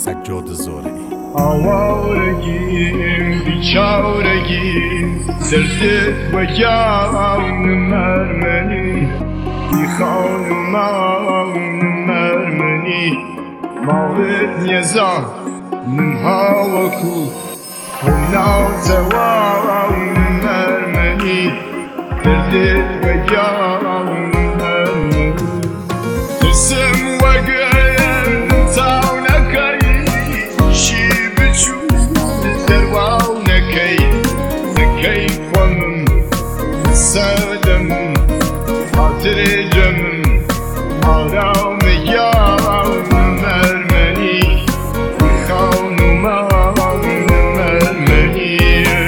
سجاد زارعی. آوارگیم بیچارگیم زرزت و جان مرمنی بی خانمان مرمنی مالت نیزان نمها و کو هنا زوان مرمنی زرزت و جان مرمنی ترسم و گرم تاونکی شی بچو زروانکی زکی خونم سردم خاطر جمم آرام یارم مرمنی خانمان مرمنی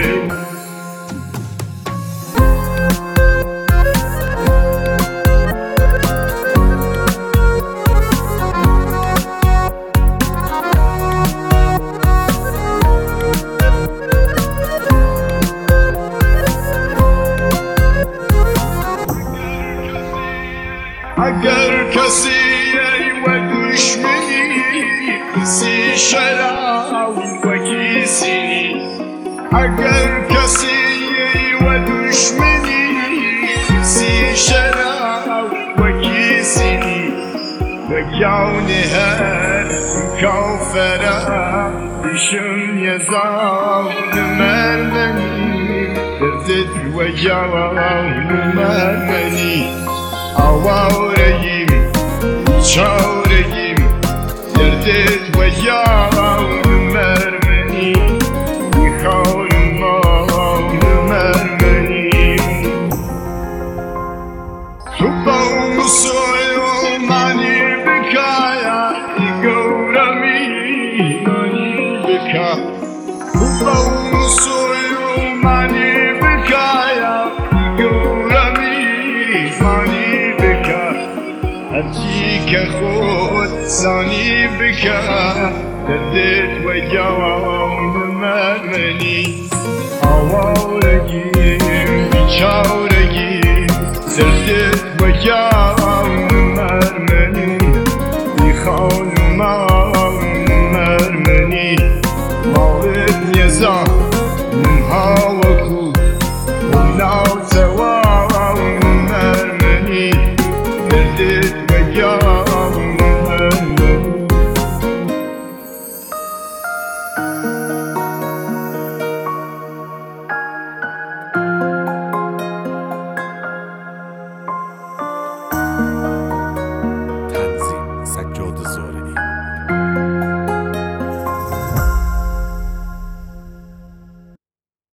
اگر کسی ای و دشمنی کسی شراب و کسی اگر کسی ای و دشمنی کسی شراب و کسی بگیان هر کافره بشم یزان مرمنی دردت و جان مرمنی آوارگیم بیچارگیم دردت و جان مرمنی بی خانمان مرمنی تو با مسلمانی بکایا گورمی منی بکا تو با مسلمانی بکایا گورمی منی هرچی که خود ثانی بکن دردت و جان مرمنی آوارگیم بیچارگیم دردت و جان مرمنی بی خانمان مرمنی مالت نیزان نمها و کو هنا زوان مرمنی دردت و جان مرمنی تنظیم سجاد زارعی.